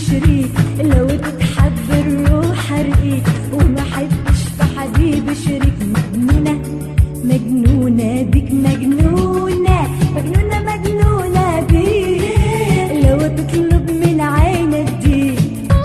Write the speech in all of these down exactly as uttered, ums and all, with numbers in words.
شريك، لو تتحب الروح ارقيك، وما حبش في حبيبي شريك. مجنونة مجنونة بيك، مجنونة مجنونة مجنونة بيك، لو تطلب من عينك دي.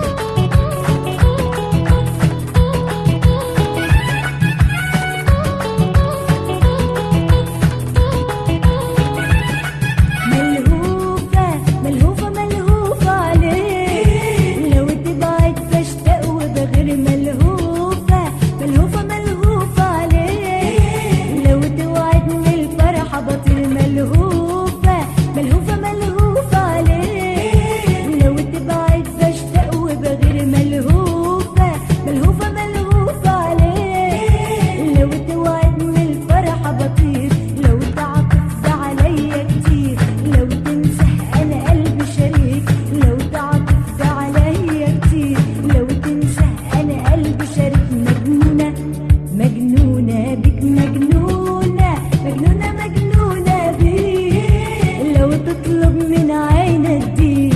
ملهوفة ملهوفة ملهوفة عليك، لو تبعد بشتاق وبغير. ملهوفة ملهوفة ملهوفة عليك، لو توعدني الفرحة بطير. ملهوفة ملهوفة ملهوفة عليك، لو تبعد بشتاق وبغير. ملهوفة ملهوفة ملهوفة عليك، لو توعدني الفرحة بطير. لو تعطف عليا كتير، لو تنسى أنا قلبي شريك. لو تعطف عليا كتير، لو تنسى أنا قلبي شريك. مجنونة مجنونة بيك، مجنونة مجنونة مجنونة بيك، لو تطلب من عينك دي.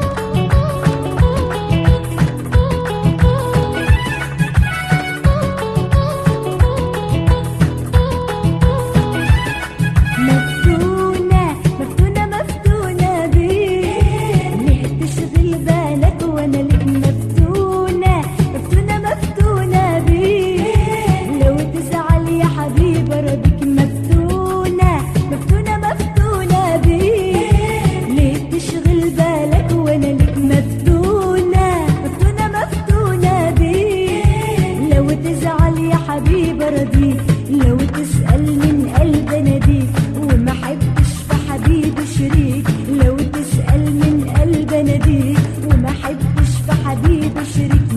مفتونة مفتونة مفتونة بيك، ليه تشغل بالك وانا ليك. مفتونة مفتونة مفتونة بيك، لو تزعل يا حبيبي راضيك. مفتونة مفتونة مفتونة بيك، ليه تشغل بالك وانا ليك. مفتونة مفتونة مفتونة بيك، لو تزعل يا حبيبي راضيك. لو تسأل من قلب اناديك، وما حبش في حبيبي شريك. لو تسأل من قلب اناديك، وما حبش في حبيبي شريك.